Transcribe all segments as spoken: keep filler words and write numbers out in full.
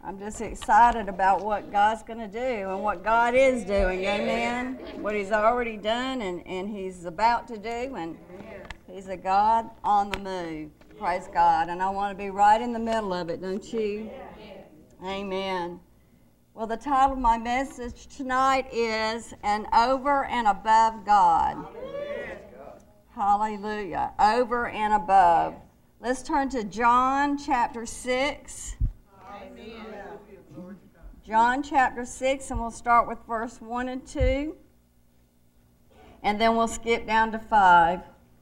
I'm just excited about what God's going to do and what God is doing, amen? What he's already done and, and he's about to do, and he's a God on the move. Praise God. And I want to be right in the middle of it, don't you? Amen. Well, the title of my message tonight is An Over and Above God. Hallelujah. Over and above. Let's turn to John chapter six. John chapter six, and we'll start with verse one and two. And then we'll skip down to five.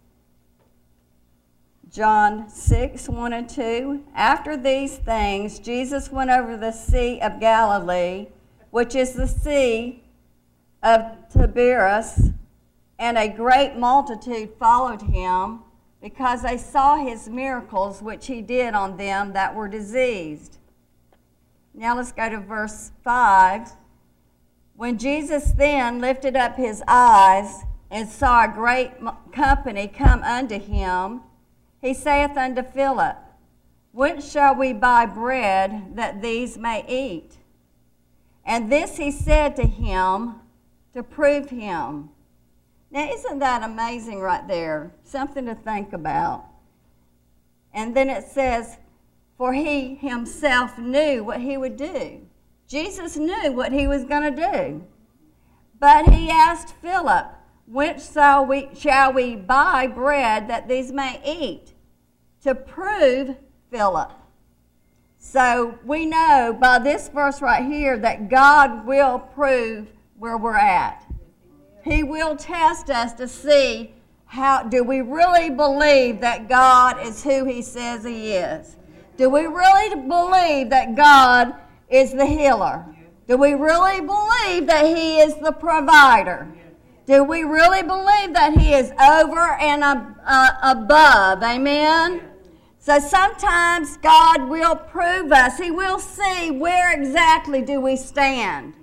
John six, one and two. After these things, Jesus went over the Sea of Galilee, which is the Sea of Tiberias, and a great multitude followed him, because they saw his miracles which he did on them that were diseased. Now let's go to verse five. When Jesus then lifted up his eyes and saw a great company come unto him, he saith unto Philip, Whence shall we buy bread that these may eat? And this he said to him to prove him. Now isn't that amazing right there? Something to think about. And then it says, For he himself knew what he would do. Jesus knew what he was going to do. But he asked Philip, Whence shall we, shall we buy bread that these may eat? To prove Philip. So we know by this verse right here that God will prove where we're at. He will test us to see how, do we really believe that God is who he says he is? Do we really believe that God is the healer? Do we really believe that he is the provider? Do we really believe that he is over and ab- uh, above? Amen? So sometimes God will prove us. He will see where exactly do we stand.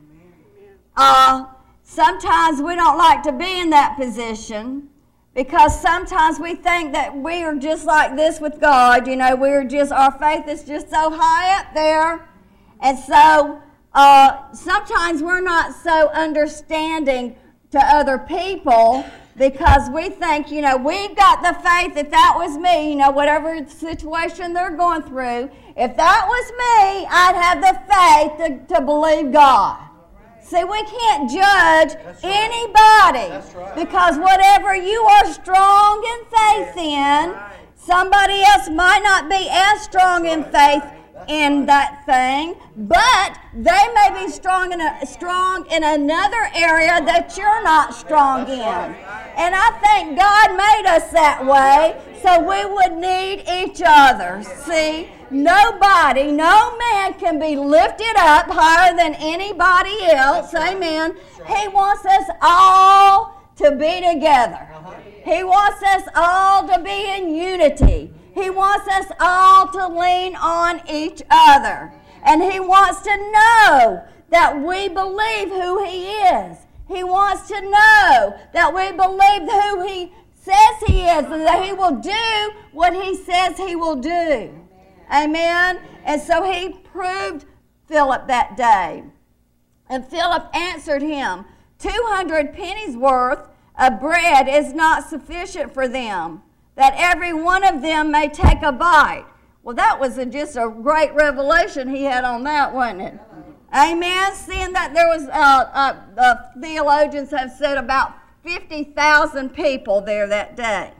Uh, sometimes we don't like to be in that position, because sometimes we think that we are just like this with God. You know, we're just, our faith is just so high up there. And so uh, sometimes we're not so understanding to other people, because we think, you know, we've got the faith that that was me, you know, whatever situation they're going through. If that was me, I'd have the faith to, to believe God. See, we can't judge That's anybody. Right. Right. Because whatever you are strong in faith in, somebody else might not be as strong in faith in that thing, but they may be strong in a, strong in another area that you're not strong in. And I think God made us that way so we would need each other. See? Nobody, no man can be lifted up higher than anybody else. Amen. He wants us all to be together. He wants us all to be in unity. He wants us all to lean on each other. And he wants to know that we believe who he is. He wants to know that we believe who he says he is, and that he will do what he says he will do. Amen. And so he proved Philip that day. And Philip answered him, Two hundred pennies worth of bread is not sufficient for them, that every one of them may take a bite. Well, that was a, just a great revelation he had on that, wasn't it? Amen. Seeing that there was, uh, uh, uh, theologians have said about fifty thousand people there that day.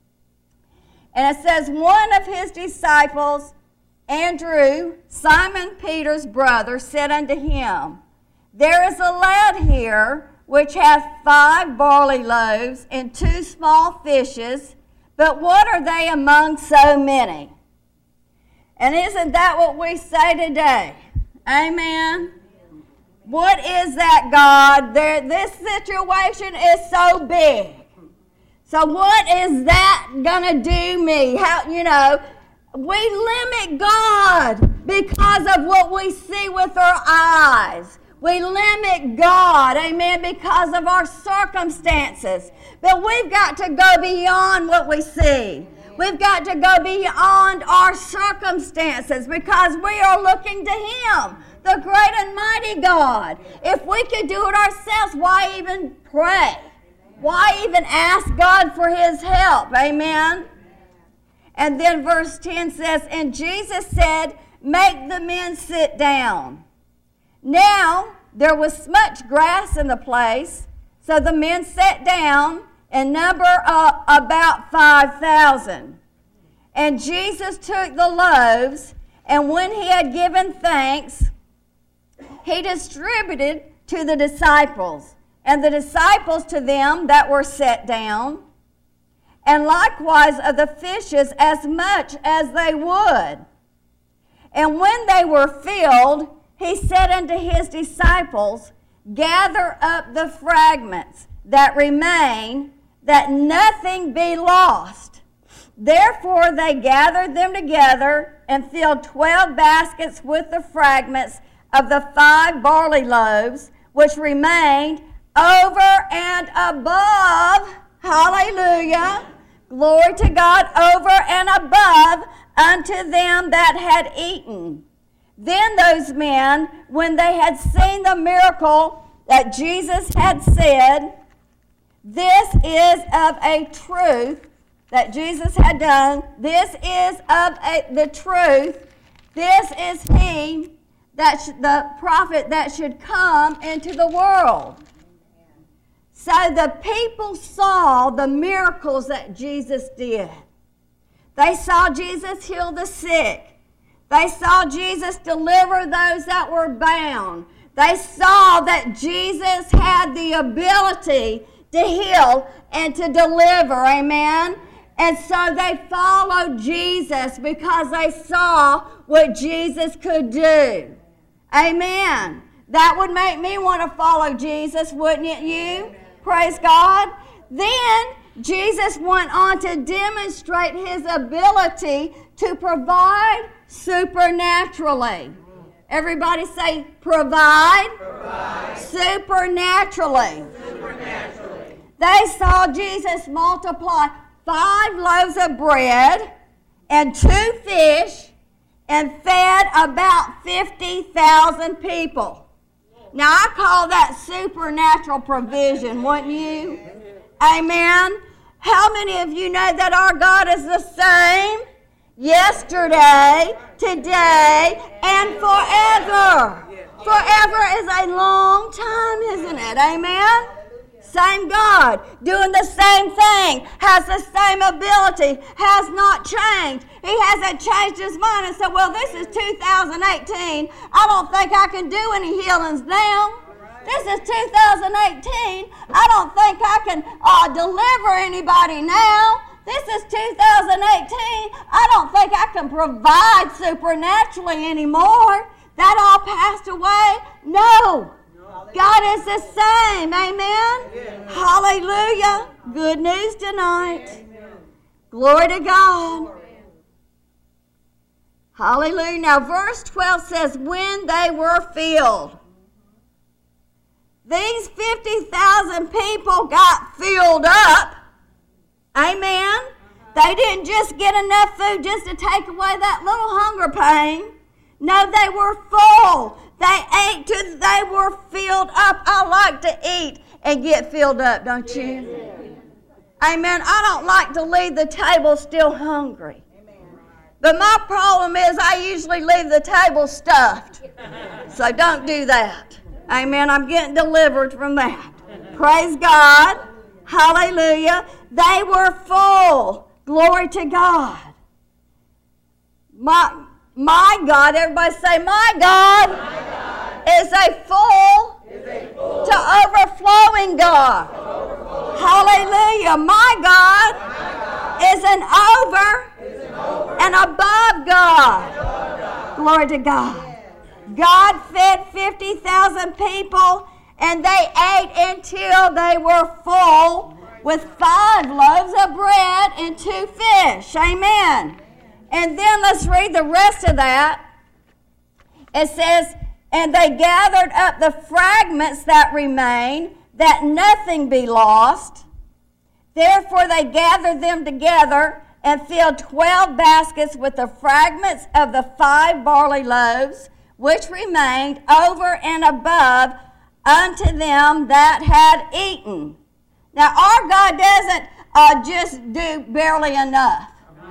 And it says, one of his disciples, Andrew, Simon Peter's brother, said unto him, There is a lad here which hath five barley loaves and two small fishes, but what are they among so many? And isn't that what we say today? Amen. What is that, God? There, this situation is so big. So what is that going to do me? How, you know, we limit God because of what we see with our eyes. We limit God, amen, because of our circumstances. But we've got to go beyond what we see. We've got to go beyond our circumstances because we are looking to Him, the great and mighty God. If we could do it ourselves, why even pray? Why even ask God for His help? Amen? And then verse ten says, and Jesus said, make the men sit down. Now there was much grass in the place, so the men sat down, in number uh, about five thousand. And Jesus took the loaves, and when He had given thanks, He distributed to the disciples, and the disciples to them that were set down, and likewise of the fishes as much as they would. And when they were filled, He said unto His disciples, gather up the fragments that remain, that nothing be lost. Therefore they gathered them together and filled twelve baskets with the fragments of the five barley loaves, which remained over and above, hallelujah, glory to God, over and above unto them that had eaten. Then those men, when they had seen the miracle that Jesus had said, this is of a truth that Jesus had done, this is of a, the truth, this is He, that sh- the prophet that should come into the world. So the people saw the miracles that Jesus did. They saw Jesus heal the sick. They saw Jesus deliver those that were bound. They saw that Jesus had the ability to heal and to deliver, amen? And so they followed Jesus because they saw what Jesus could do. Amen. That would make me want to follow Jesus, wouldn't it, you? Praise God. Then Jesus went on to demonstrate His ability to provide supernaturally. Everybody say, provide, provide. Supernaturally. Supernaturally. They saw Jesus multiply five loaves of bread and two fish and fed about fifty thousand people. Now, I call that supernatural provision, wouldn't you? Amen. How many of you know that our God is the same yesterday, today, and forever? Forever is a long time, isn't it? Amen. Same God, doing the same thing, has the same ability, has not changed. He hasn't changed His mind and said, well, this is two thousand eighteen. I don't think I can do any healings now. This is two thousand eighteen. I don't think I can uh, deliver anybody now. This is two thousand eighteen. I don't think I can provide supernaturally anymore. That all passed away. No. God is the same. Amen. Amen. Hallelujah. Good news tonight. Amen. Glory to God. Amen. Hallelujah. Now verse twelve says, when they were filled. These fifty thousand people got filled up. Amen. They didn't just get enough food just to take away that little hunger pain. No, they were full. They ate till they were filled up. I like to eat and get filled up, don't you? Amen. I don't like to leave the table still hungry. But my problem is I usually leave the table stuffed. So don't do that. Amen. I'm getting delivered from that. Praise God. Hallelujah. They were full. Glory to God. My, my God, everybody say, my God, my God is a full, is a full to overflowing God. Overflowing. Hallelujah. My God, my God is an over, is an over and above God. And above God. Glory to God. God fed fifty thousand people, and they ate until they were full with five loaves of bread and two fish. Amen. And then let's read the rest of that. It says, and they gathered up the fragments that remain, that nothing be lost. Therefore they gathered them together and filled twelve baskets with the fragments of the five barley loaves, which remained over and above unto them that had eaten. Now, our God doesn't uh, just do barely enough.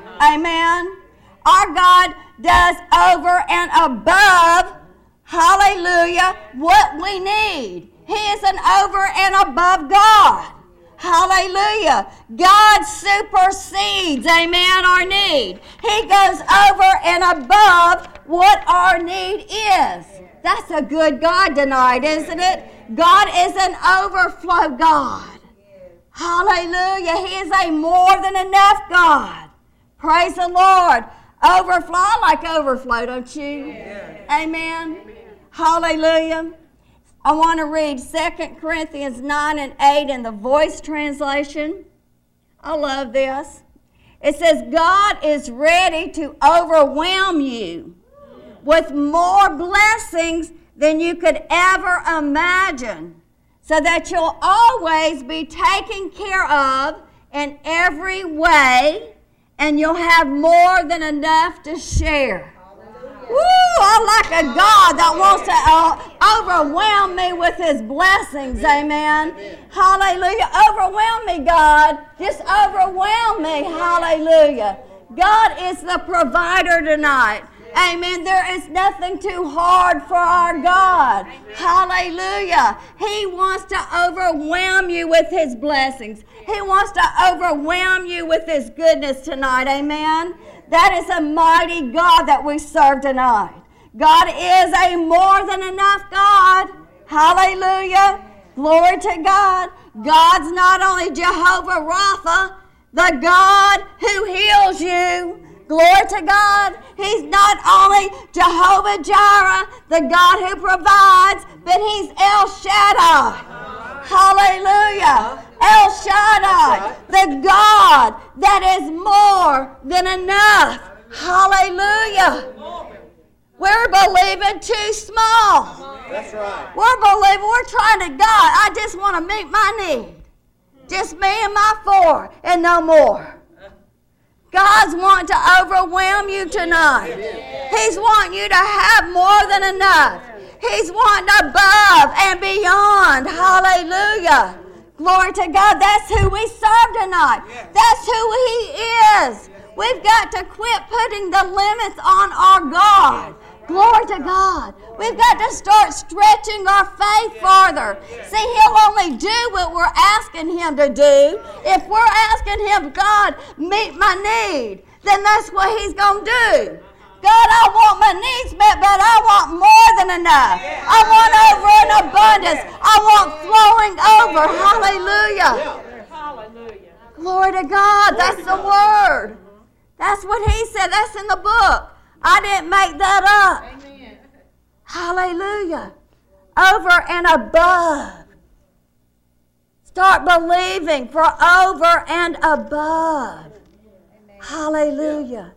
Amen. Our God does over and above, hallelujah, what we need. He is an over and above God. Hallelujah. God supersedes, amen, our need. He goes over and above what our need is. That's a good God tonight, isn't it? God is an overflow God. Hallelujah. He is a more than enough God. Praise the Lord. Overflow. I like overflow, don't you? Yeah. Amen. Amen. Hallelujah. I want to read Second Corinthians nine and eight in the Voice translation. I love this. It says, God is ready to overwhelm you with more blessings than you could ever imagine, so that you'll always be taken care of in every way, and you'll have more than enough to share. Woo, I like a God that wants to uh, overwhelm me with his blessings, amen. Hallelujah. Overwhelm me, God. Just overwhelm me, hallelujah. God is the provider tonight. Amen. There is nothing too hard for our God. Hallelujah. He wants to overwhelm you with his blessings. He wants to overwhelm you with his goodness tonight. Amen. That is a mighty God that we serve tonight. God is a more than enough God. Hallelujah. Glory to God. God's not only Jehovah Rapha, the God who heals you. Glory to God. He's not only Jehovah Jireh, the God who provides, but he's El Shaddai. Hallelujah. El Shaddai, the God that is more than enough. Hallelujah. We're believing too small. That's right. We're believing, we're trying to God. I just want to meet my need. Just me and my four and no more. God's wanting to overwhelm you tonight. He's wanting you to have more than enough. He's wanting above and beyond. Hallelujah. Glory to God. That's who we serve tonight. That's who he is. We've got to quit putting the limits on our God. Glory to God. We've got to start stretching our faith farther. See, he'll only do what we're asking him to do. If we're asking him, God, meet my need, then that's what he's going to do. God, I want my needs met, but I want more than enough. I want over an abundance. I want flowing over. Hallelujah. Hallelujah. Glory to God. That's the word. That's what he said. That's in the book. I didn't make that up. Amen. Hallelujah. Over and above. Start believing for over and above. Hallelujah.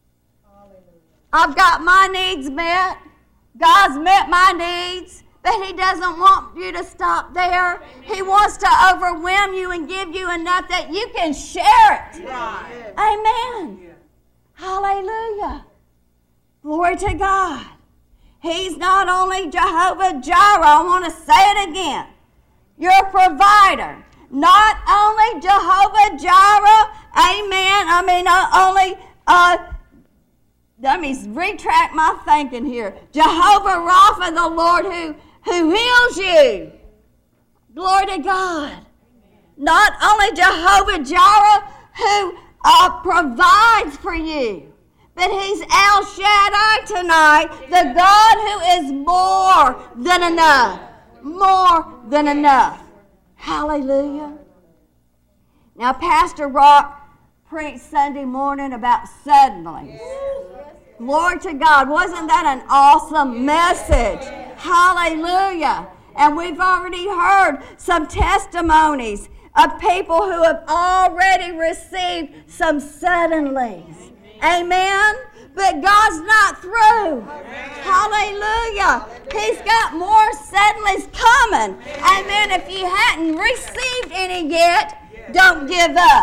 I've got my needs met. God's met my needs. But he doesn't want you to stop there. He wants to overwhelm you and give you enough that you can share it. Right. Amen. Hallelujah. Glory to God. He's not only Jehovah Jireh. I want to say it again. Your provider. Not only Jehovah Jireh. Amen. I mean, not only... Uh, Let me retract my thinking here. Jehovah Rapha, the Lord who, who heals you. Glory to God. Not only Jehovah Jireh who uh, provides for you, but he's El Shaddai tonight, the God who is more than enough. More than enough. Hallelujah. Now, Pastor Rock preached Sunday morning about suddenly. Glory to God. Wasn't that an awesome message? Hallelujah. And we've already heard some testimonies of people who have already received some suddenlies. Amen. But God's not through. Hallelujah. He's got more suddenlies coming. Amen. If you hadn't received any yet, don't give up.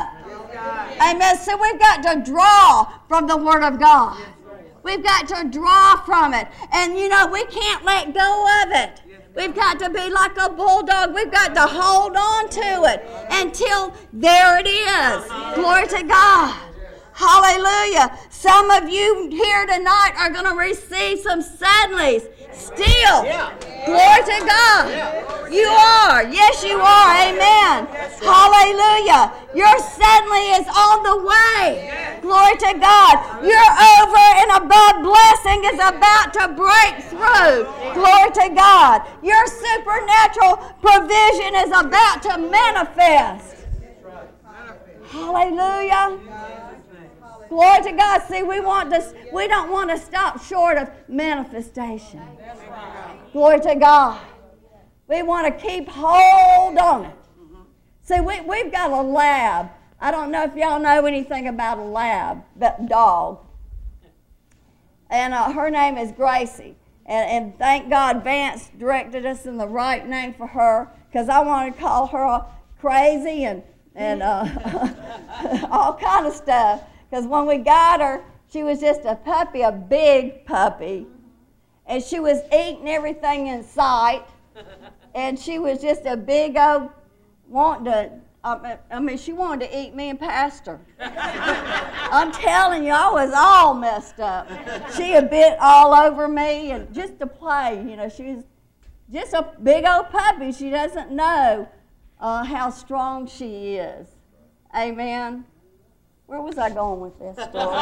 Amen. So we've got to draw from the Word of God. We've got to draw from it. And, you know, we can't let go of it. We've got to be like a bulldog. We've got to hold on to it until there it is. Glory to God. Hallelujah. Some of you here tonight are going to receive some suddenlies still. Glory to God. You are. Yes, you are. Amen. Hallelujah. Your suddenly is on the way. Glory to God. Your over and above blessing is about to break through. Glory to God. Your supernatural provision is about to manifest. Hallelujah. Glory to God. See, we want to, we don't want to stop short of manifestation. Glory to God. We want to keep hold on it. See, we, we've got a lab. I don't know if y'all know anything about a lab, that dog. And uh, her name is Gracie. And, and thank God Vance directed us in the right name for her, because I wanted to call her crazy and, and uh, all kind of stuff. Because when we got her, she was just a puppy, a big puppy. And she was eating everything in sight. And she was just a big old, wanting to, I mean, she wanted to eat me and Pastor. I'm telling you, I was all messed up. She a bit all over me, and just to play, you know, she was just a big old puppy. She doesn't know uh, how strong she is. Amen. Where was I going with this story?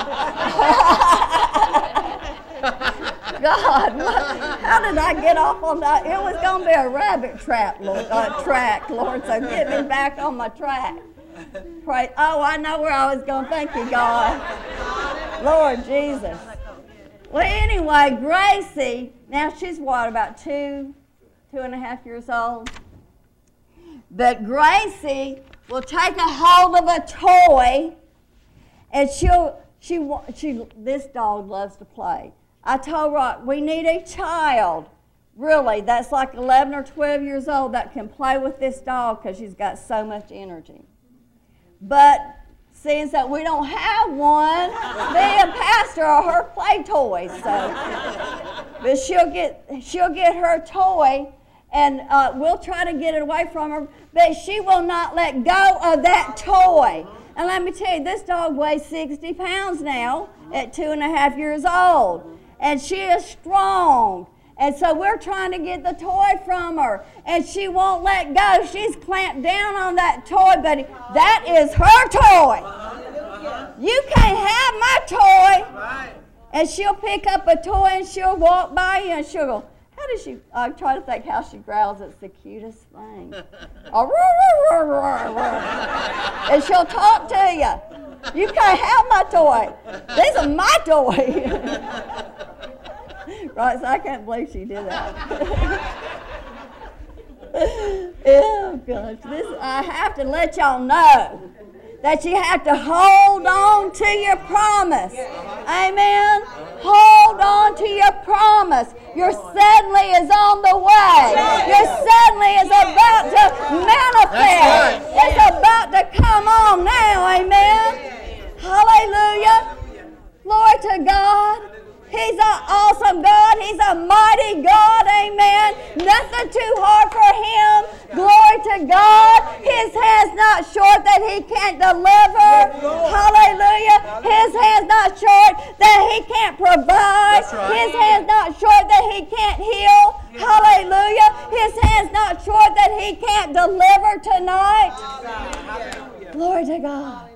God, how did I get off on that? It was going to be a rabbit trap, Lord, uh, track, Lord, so get me back on my track. Pray. Oh, I know where I was going. Thank you, God. Lord Jesus. Well, anyway, Gracie, now she's what, about two, two and a half years old? But Gracie will take a hold of a toy, and she'll, she, she, this dog loves to play. I told her, we need a child, really, that's like eleven or twelve years old that can play with this dog because she's got so much energy. But since that we don't have one, me and Pastor are her play toys. So, but she'll get, she'll get her toy, and uh, we'll try to get it away from her, but she will not let go of that toy. And let me tell you, this dog weighs sixty pounds now at two and a half years old. And she is strong. And so we're trying to get the toy from her. And she won't let go. She's clamped down on that toy, buddy. That is her toy. You can't have my toy. And she'll pick up a toy and she'll walk by you and she'll go, how does she, I'm trying to think how she growls. It's the cutest thing. And she'll talk to you. You can't have my toy. These are my toy. Right, so I can't believe she did that. Oh, gosh. This, I have to let y'all know that you have to hold on to your promise. Amen? Hold on to your promise. Your suddenly is on the way. Your suddenly is about to manifest. It's about to come on now. Amen? Hallelujah. Glory to God. He's an awesome God. He's a mighty God. Amen. Nothing too hard for him. Glory to God. His hand's not short that he can't deliver. Hallelujah. His hand's not short that he can't provide. His hand's not short that he can't heal. Hallelujah. His hand's not short that he can't deliver tonight. Glory to God.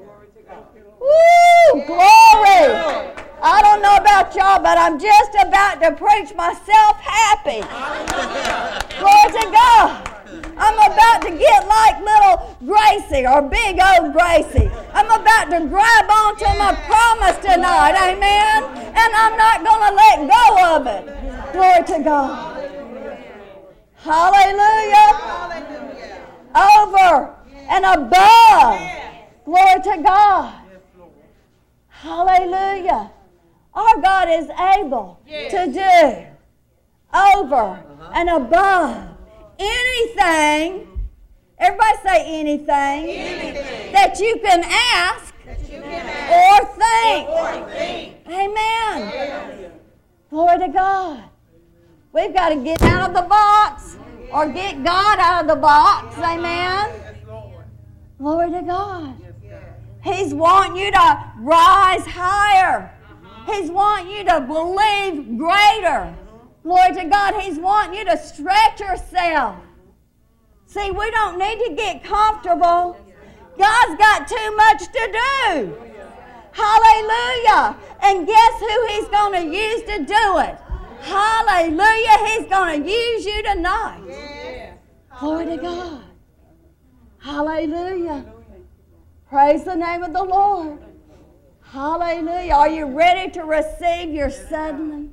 Woo! Glory! I don't know about y'all, but I'm just about to preach myself happy. Glory to God. I'm about to get like little Gracie or big old Gracie. I'm about to grab onto my promise tonight, amen? And I'm not going to let go of it. Glory to God. Hallelujah. Over and above. Glory to God. Hallelujah. Our God is able yes. to do over uh-huh. and above anything. Everybody say anything, anything that you can ask or think. Amen. Glory to God. We've got to get out of the box or get God out of the box. Amen. Glory to God. He's wanting you to rise higher. He's wanting you to believe greater. Glory to God. He's wanting you to stretch yourself. See, we don't need to get comfortable. God's got too much to do. Hallelujah. And guess who He's going to use to do it? Hallelujah. He's going to use you tonight. Glory to God. Hallelujah. Praise the name of the Lord. Hallelujah. Are you ready to receive your suddenly?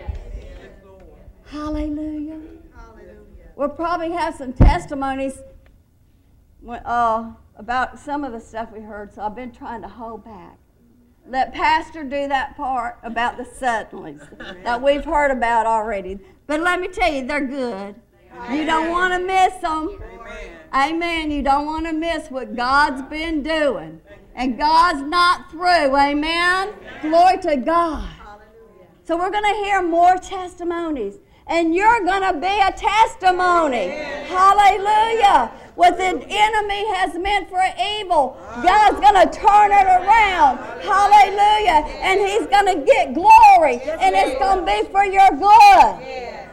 Hallelujah. We'll probably have some testimonies uh, about some of the stuff we heard, so I've been trying to hold back. Let Pastor do that part about the suddenlies that we've heard about already. But let me tell you, they're good. You don't want to miss them. Amen. You don't want to miss what God's been doing. And God's not through. Amen. Glory to God. So we're going to hear more testimonies. And you're going to be a testimony. Hallelujah. What the enemy has meant for evil, God's going to turn it around. Hallelujah. And He's going to get glory. And it's going to be for your good.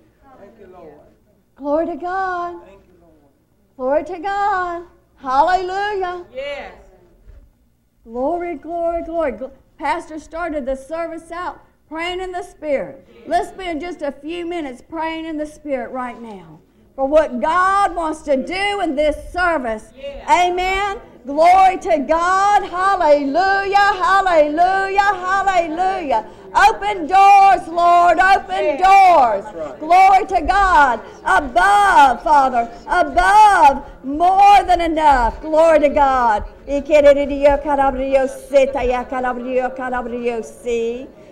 Glory to God. Glory to God. Hallelujah. Yes. Glory, glory, glory. Pastor started the service out praying in the Spirit. Let's spend just a few minutes praying in the Spirit right now for what God wants to do in this service. Amen. Glory to God. Hallelujah. Hallelujah. Hallelujah. Open doors, Lord. Open doors. Glory to God. Above, Father. Above, more than enough. Glory to God.